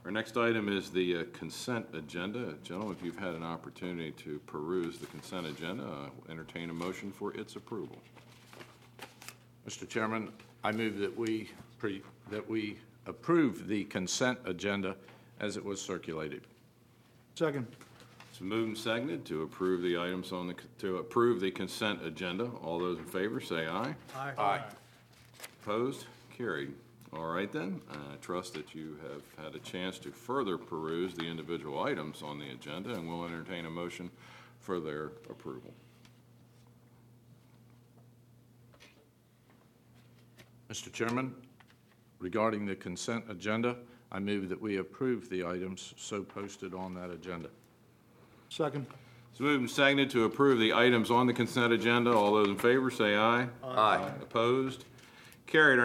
Our next item is the consent agenda. Gentlemen, if you've had an opportunity to peruse the consent agenda, entertain a motion for its approval. Mr. Chairman, I move that we approve the consent agenda as it was circulated. Second. It's moved and seconded to approve the items to approve the consent agenda. All those in favor say aye. Aye. Opposed? Carried. All right then. I trust that you have had a chance to further peruse the individual items on the agenda, and we'll entertain a motion for their approval. Mr. Chairman, regarding the consent agenda, I move that we approve the items so posted on that agenda. Second. It's moved and seconded to approve the items on the consent agenda. All those in favor say aye. Aye. Opposed? Carried.